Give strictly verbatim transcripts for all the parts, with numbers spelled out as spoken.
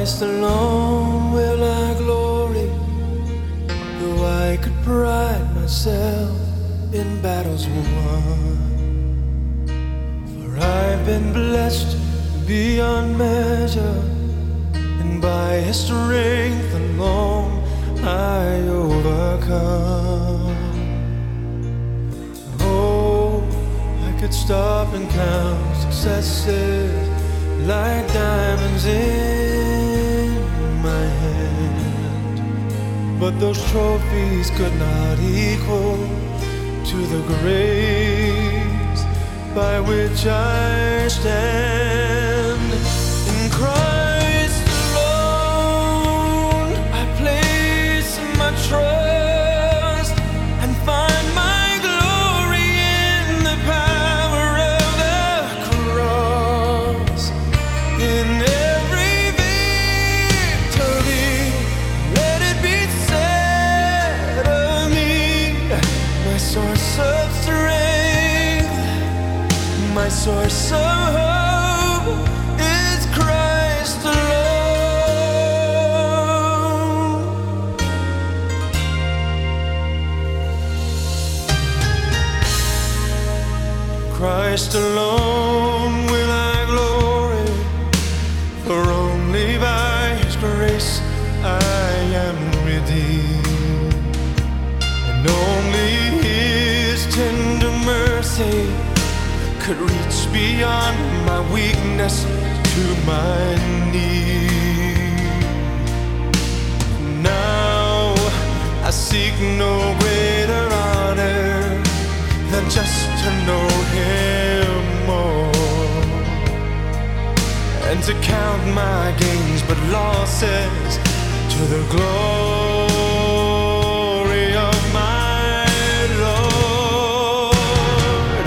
Christ alone will I glory, though I could pride myself in battles won. For I've been blessed beyond measure, and by His strength alone I overcome. Oh, I could stop and count successes like diamonds in my hand, but those trophies could not equal to the grace by which I stand. In Christ alone I place my trust and find my glory in the power of the cross. In every victory, let it be said of me, my source of strength, my source of hope is Christ alone. Christ alone will I glory, for only by His grace I am redeemed, and only His tender mercy could reach beyond my weakness to my need. Now I seek no greater honor than just to know Him more, and to count my gains but losses to the glory of my Lord.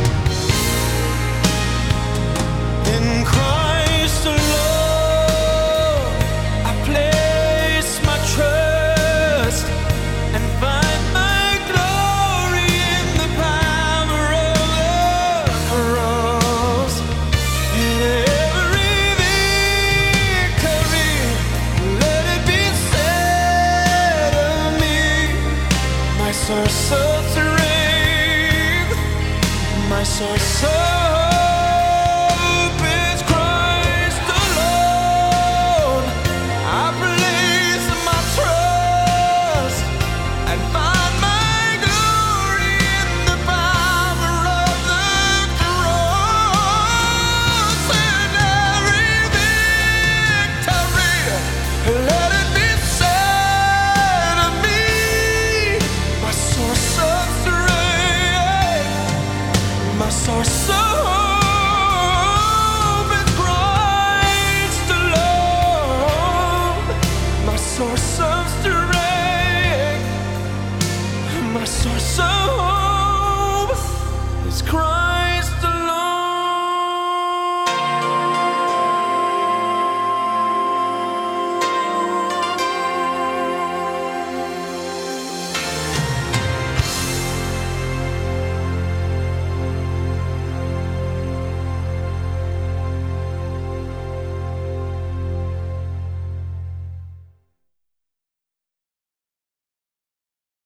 In Christ alone I place my trust and find my glory in the power of the cross. In every victory, let it be said of me, my source of strength, my source of hope is Christ alone. I place my trust and find my glory in the power of the cross. In every victory, let it be said of me, my source of strength, my source of hope is Christ alone. My source of strength, my source